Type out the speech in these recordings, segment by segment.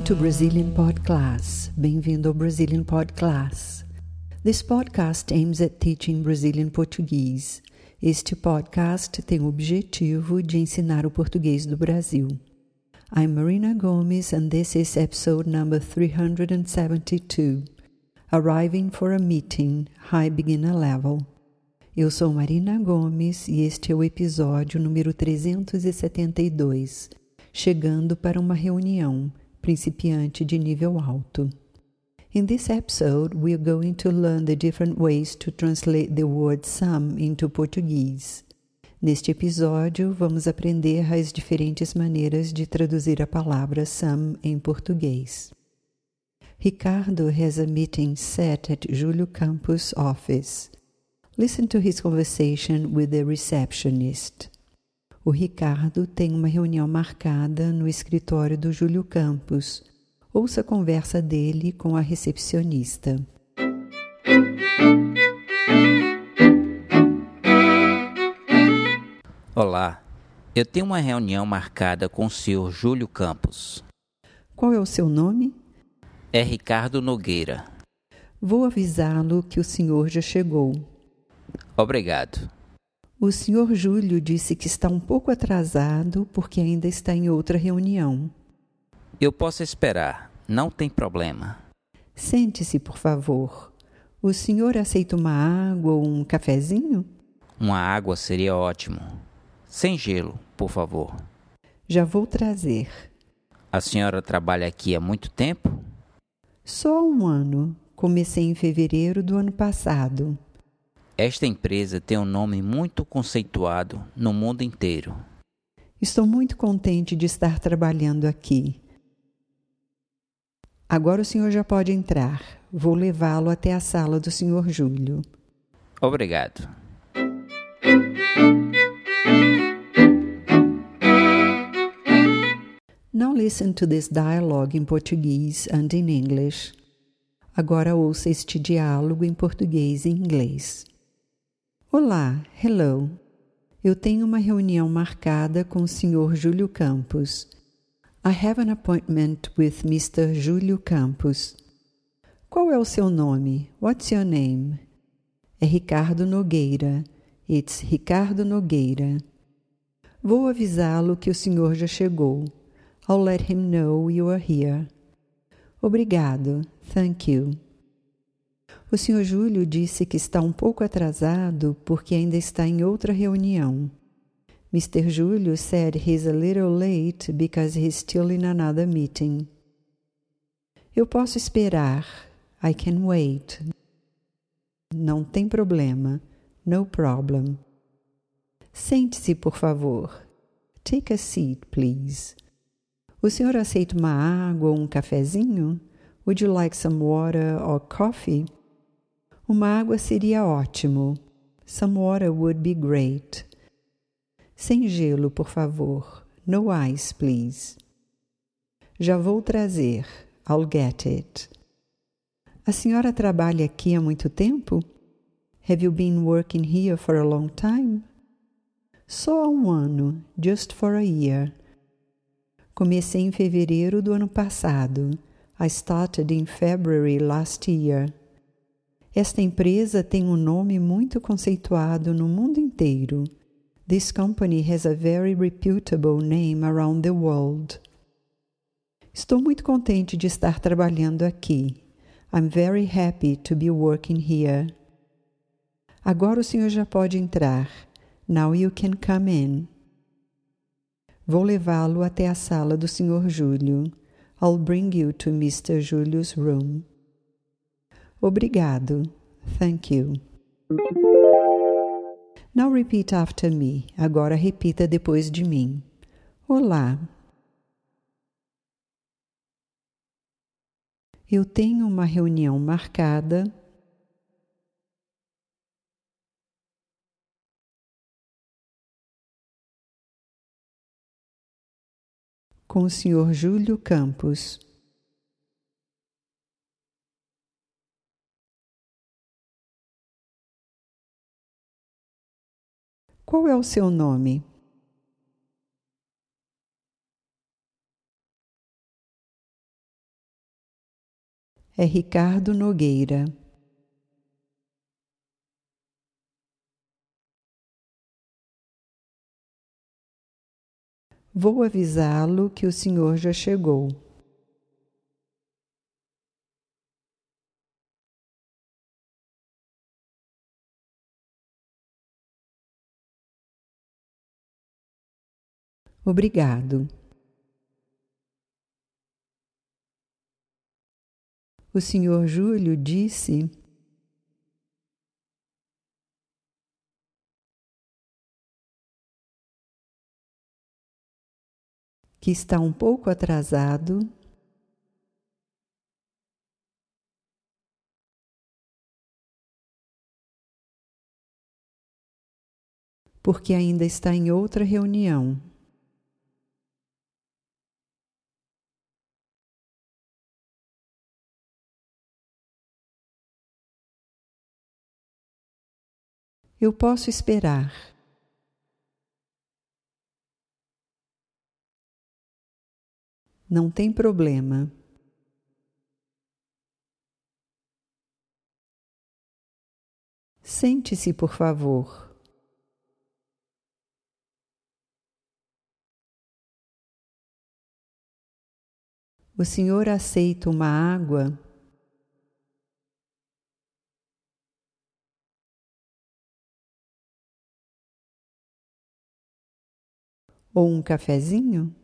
to Brazilian Pod Class. Bem-vindo ao Brazilian Pod Class. This podcast aims at teaching Brazilian Portuguese. Este podcast tem o objetivo de ensinar o português do Brasil. I'm Marina Gomes and this is episode number 372, Arriving for a Meeting, High Beginner Level. Eu sou Marina Gomes e este é o episódio número 372, Chegando para uma reunião, principiante de nível alto. In this episode, we are going to learn the different ways to translate the word some into Portuguese. Neste episódio, vamos aprender as diferentes maneiras de traduzir a palavra some em português. Ricardo has a meeting set at Júlio Campos' office. Listen to his conversation with the receptionist. O Ricardo tem uma reunião marcada no escritório do Júlio Campos. Ouça a conversa dele com a recepcionista. Olá, eu tenho uma reunião marcada com o Sr. Júlio Campos. Qual é o seu nome? É Ricardo Nogueira. Vou avisá-lo que o senhor já chegou. Obrigado. O senhor Júlio disse que está um pouco atrasado porque ainda está em outra reunião. Eu posso esperar, não tem problema. Sente-se, por favor. O senhor aceita uma água ou um cafezinho? Uma água seria ótimo. Sem gelo, por favor. Já vou trazer. A senhora trabalha aqui há muito tempo? Só há um ano. Comecei em fevereiro do ano passado. Esta empresa tem um nome muito conceituado no mundo inteiro. Estou muito contente de estar trabalhando aqui. Agora o senhor já pode entrar. Vou levá-lo até a sala do senhor Júlio. Obrigado. Now listen to this dialogue in Portuguese and in English. Agora ouça este diálogo em português e inglês. Olá, hello. Eu tenho uma reunião marcada com o Sr. Júlio Campos. I have an appointment with Mr. Júlio Campos. Qual é o seu nome? What's your name? É Ricardo Nogueira. It's Ricardo Nogueira. Vou avisá-lo que o senhor já chegou. I'll let him know you are here. Obrigado. Thank you. O Sr. Júlio disse que está um pouco atrasado porque ainda está em outra reunião. Mr. Júlio said he's a little late because he's still in another meeting. Eu posso esperar. I can wait. Não tem problema. No problem. Sente-se, por favor. Take a seat, please. O senhor aceita uma água ou um cafezinho? Would you like some water or coffee? Uma água seria ótimo. Some water would be great. Sem gelo, por favor. No ice, please. Já vou trazer. I'll get it. A senhora trabalha aqui há muito tempo? Have you been working here for a long time? Só há um ano. Just for a year. Comecei em fevereiro do ano passado. I started in February last year. Esta empresa tem um nome muito conceituado no mundo inteiro. This company has a very reputable name around the world. Estou muito contente de estar trabalhando aqui. I'm very happy to be working here. Agora o senhor já pode entrar. Now you can come in. Vou levá-lo até a sala do Sr. Júlio. I'll bring you to Mr. Júlio's room. Obrigado. Thank you. Now repeat after me. Agora repita depois de mim. Olá. Eu tenho uma reunião marcada com o Sr. Júlio Campos. Qual é o seu nome? é Ricardo Nogueira. Vou avisá-lo que o senhor já chegou. Obrigado. O senhor Júlio disse que está um pouco atrasado porque ainda está em outra reunião. Eu posso esperar. Não tem problema. Sente-se, por favor. O senhor aceita uma água? Ou um cafezinho?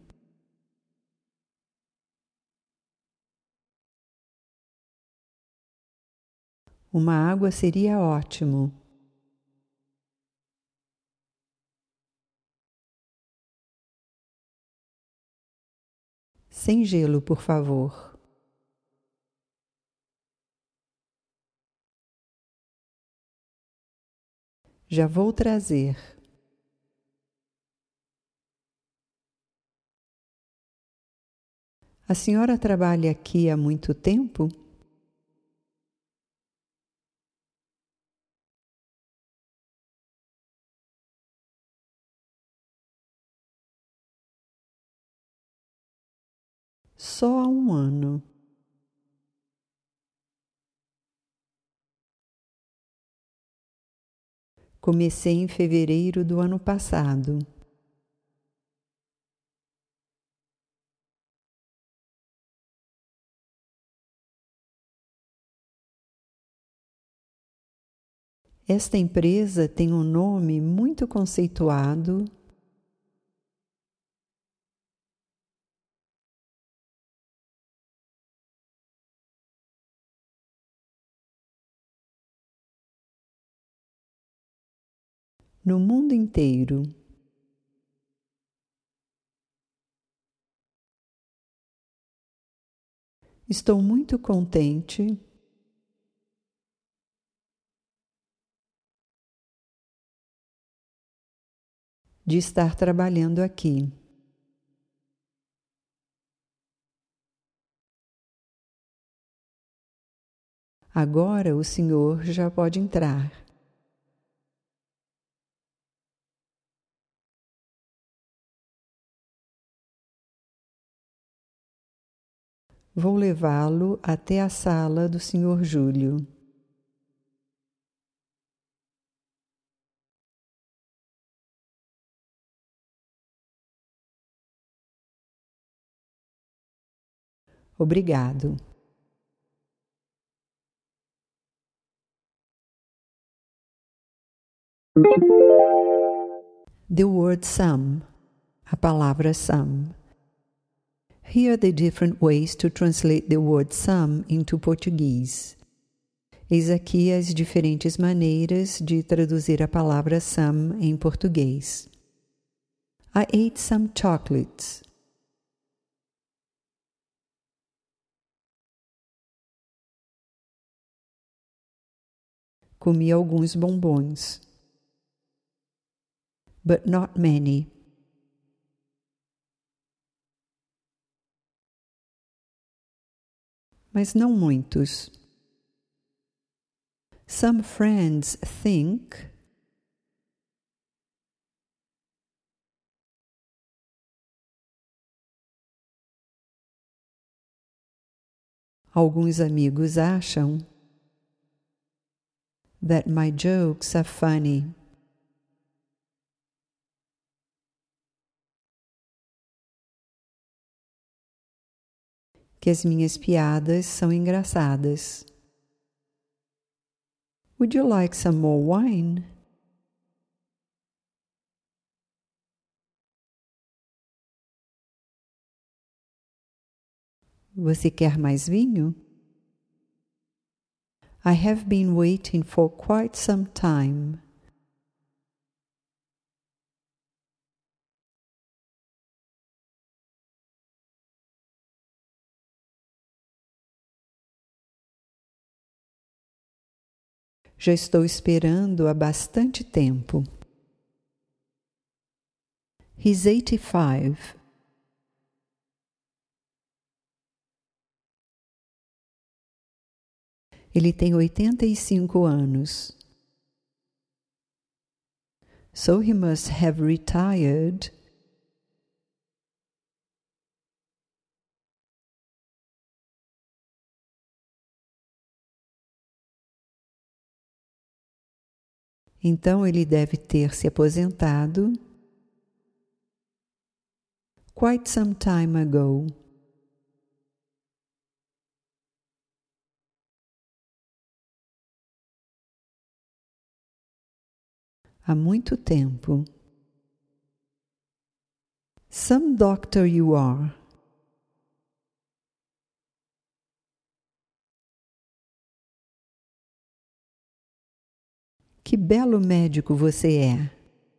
Uma água seria ótimo. Sem gelo, por favor. Já vou trazer. A senhora trabalha aqui há muito tempo? Só há um ano. Comecei em fevereiro do ano passado. Esta empresa tem um nome muito conceituado no mundo inteiro. Estou muito contente de estar trabalhando aqui. Agora o senhor já pode entrar. Vou levá-lo até a sala do senhor Júlio. Obrigado. The word some, a palavra some. Here are the different ways to translate the word some into Portuguese. Eis aqui as diferentes maneiras de traduzir a palavra some em português. I ate some chocolates. Comi alguns bombons. But not many. Mas não muitos. Some friends think Alguns amigos acham that my jokes are funny. Que as minhas piadas são engraçadas. Would you like some more wine? Você quer mais vinho? I have been waiting for quite some time. Já estou esperando há bastante tempo. He's 85. Ele tem 85 anos. So he must have retired. Então ele deve ter se aposentado quite some time ago. Há muito tempo. Some doctor you are. Que belo médico você é.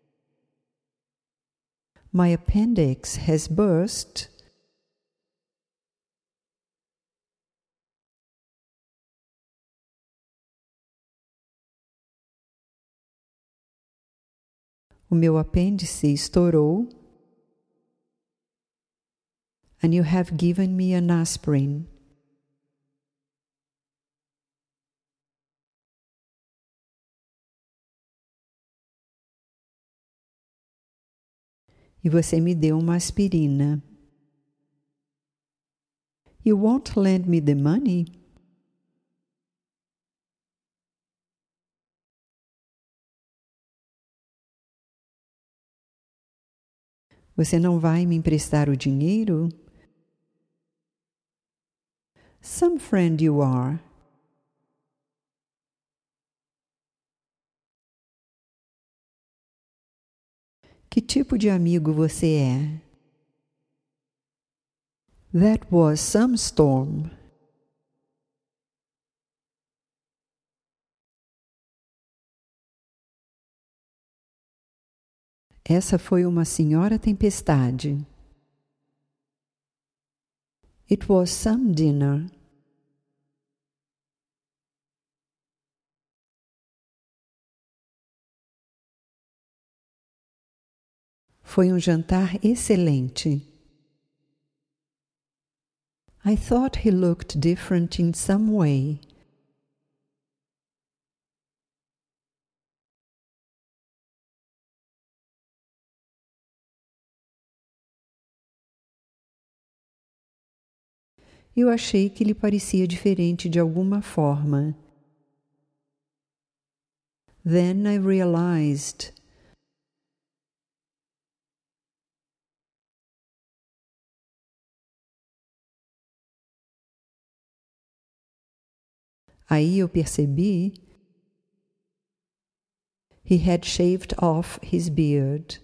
My appendix has burst. O meu apêndice estourou. And you have given me an aspirin. E você me deu uma aspirina. You won't lend me the money? Você não vai me emprestar o dinheiro? Some friend you are. Que tipo de amigo você é? That was some storm. Essa foi uma senhora tempestade. It was some dinner. Foi um jantar excelente. I thought he looked different in some way. Eu achei que ele parecia diferente de alguma forma. Then I realized. Aí eu percebi. He had shaved off his beard.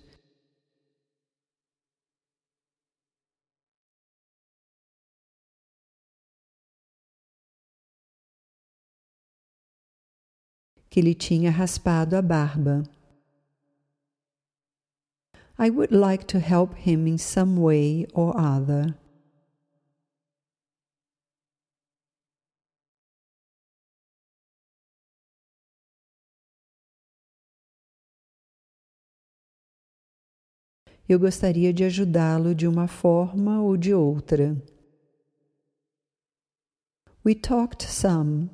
Que ele tinha raspado a barba. I would like to help him in some way or other. Eu gostaria de ajudá-lo de uma forma ou de outra. We talked some.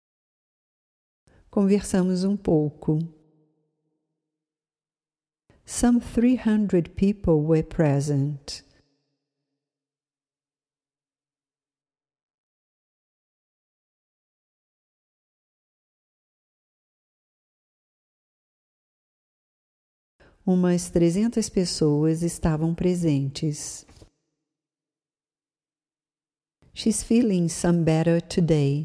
Conversamos um pouco. Some 300 people were present. Umas 300 pessoas estavam presentes. She's feeling some better today.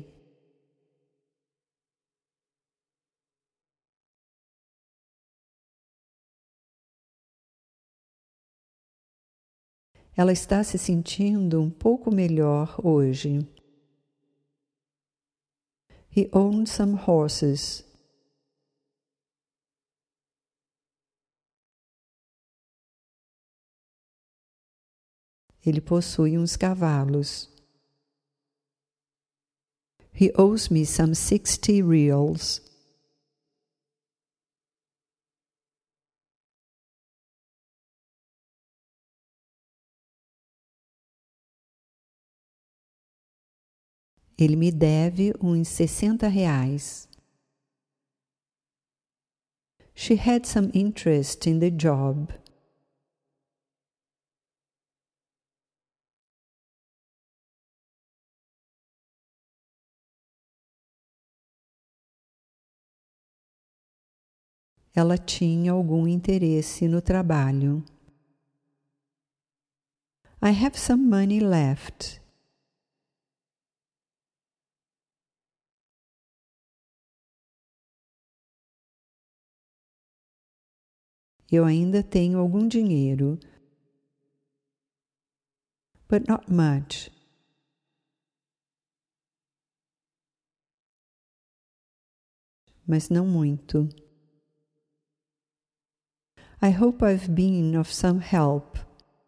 Ela está se sentindo um pouco melhor hoje. He owned some horses. Ele possui uns cavalos. He owes me some 60 reals. Ele me deve uns 60 reais. She had some interest in the job. Ela tinha algum interesse no trabalho. I have some money left. Eu ainda tenho algum dinheiro. But not much. Mas não muito. I hope I've been of some help.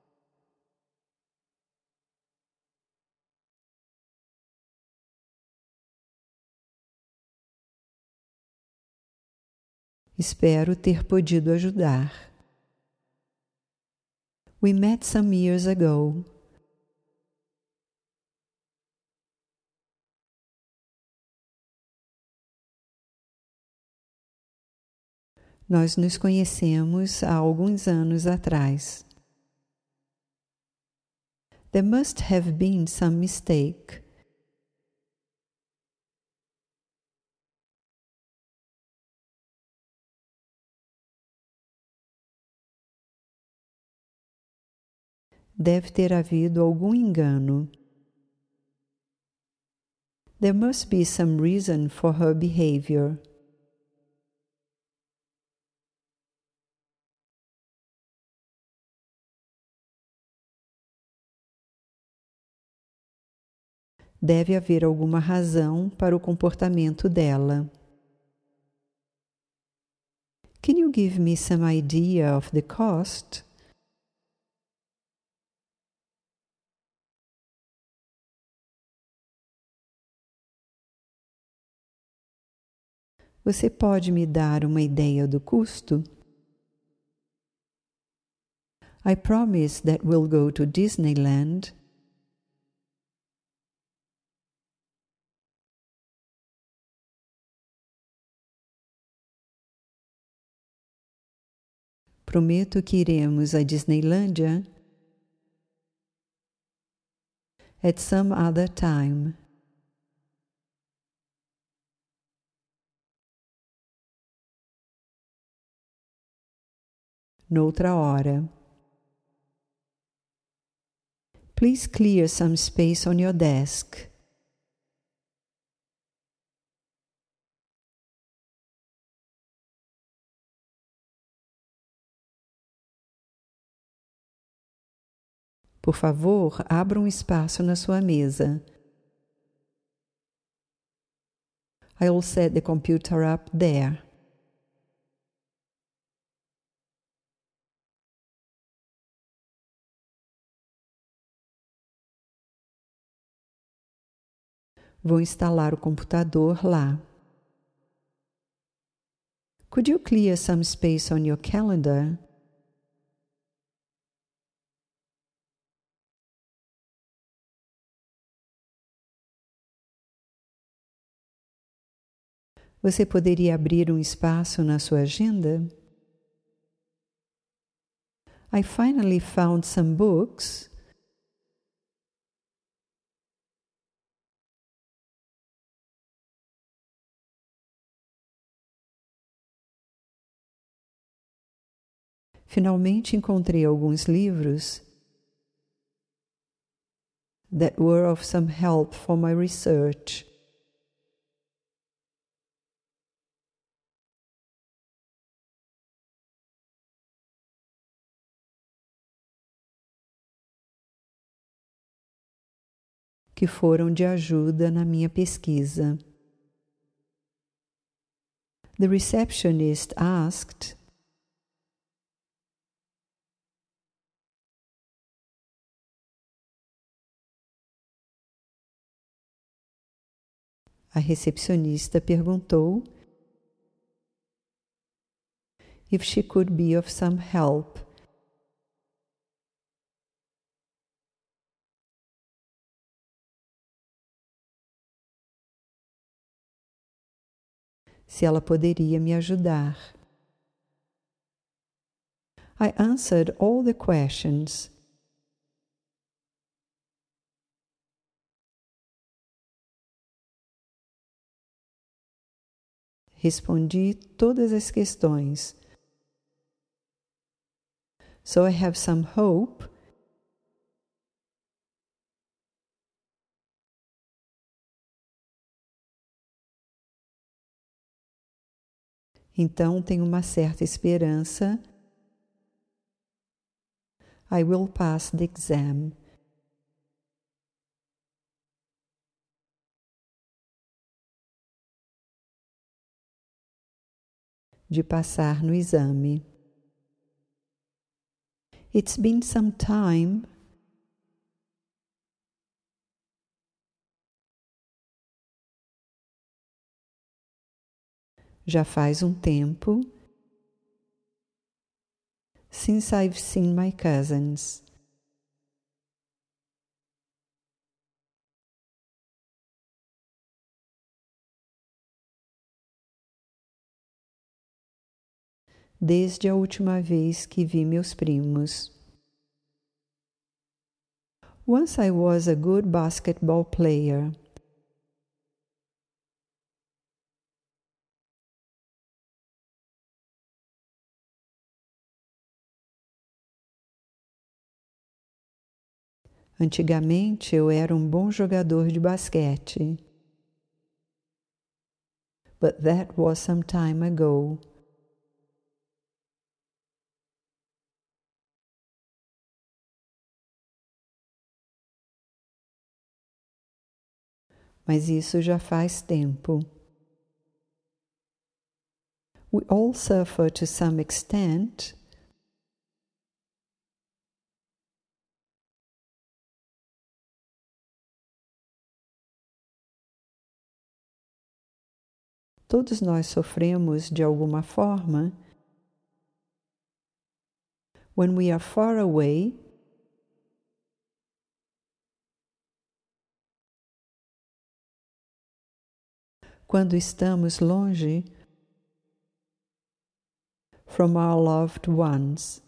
Espero ter podido ajudar. We met some years ago. Nós nos conhecemos há alguns anos atrás. There must have been some mistake. Deve ter havido algum engano. There must be some reason for her behavior. Deve haver alguma razão para o comportamento dela. Can you give me some idea of the cost? Você pode me dar uma ideia do custo? I promise that we'll go to Disneyland. Prometo que iremos a Disneylândia at some other time. Noutra hora. Please clear some space on your desk. Por favor, abra um espaço na sua mesa. I'll set the computer up there. Vou instalar o computador lá. Could you clear some space on your calendar? Você poderia abrir um espaço na sua agenda? I finally found some books Finalmente encontrei alguns livros that were of some help for my research. Que foram de ajuda na minha pesquisa. The receptionist asked, a recepcionista perguntou if she could be of some help. Se ela poderia me ajudar. I answered all the questions. Respondi todas as questões. So I have some hope então tenho uma certa esperança. I will pass the exam. De passar no exame. It's been some time. Já faz um tempo. Since I've seen my cousins. Desde a última vez que vi meus primos. Once I was a good basketball player. Antigamente eu era um bom jogador de basquete. But that was some time ago. Mas isso já faz tempo. We all suffer to some extent. Todos nós sofremos de alguma forma. When we are far away, quando estamos longe, from our loved ones.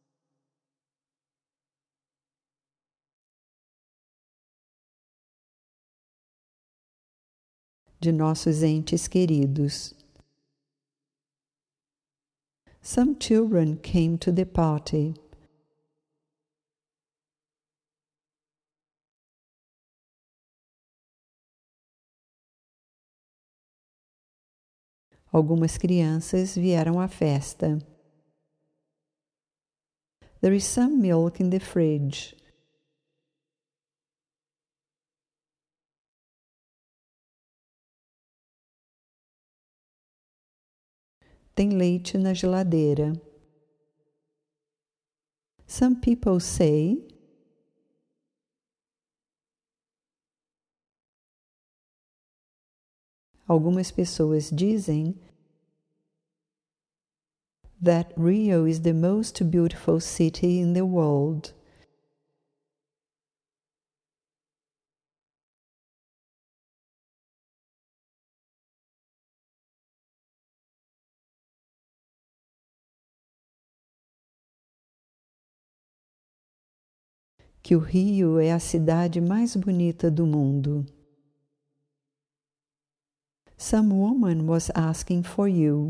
De nossos entes queridos. Some children came to the party. Algumas crianças vieram à festa. There is some milk in the fridge. Tem leite na geladeira. Some people say algumas pessoas dizem that Rio is the most beautiful city in the world. que o Rio é a cidade mais bonita do mundo. Some woman was asking for you.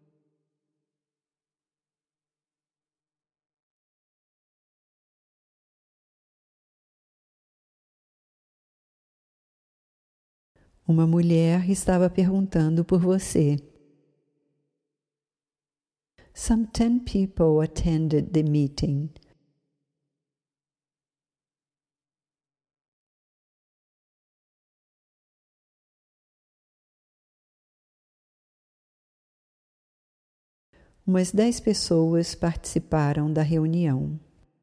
Uma mulher estava perguntando por você. Some 10 people attended the meeting. Umas 10 pessoas participaram da reunião.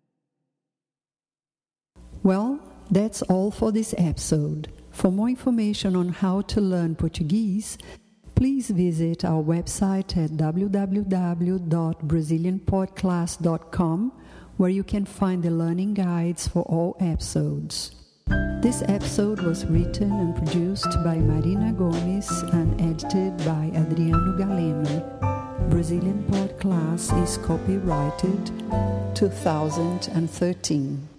Well, that's all for this episode. For more information on how to learn Portuguese, please visit our website at www.brazilianpodclass.com, where you can find the learning guides for all episodes. This episode was written and produced by Marina Gomes and edited by Adriano Galeno. Brazilian Pod Class is copyrighted 2013.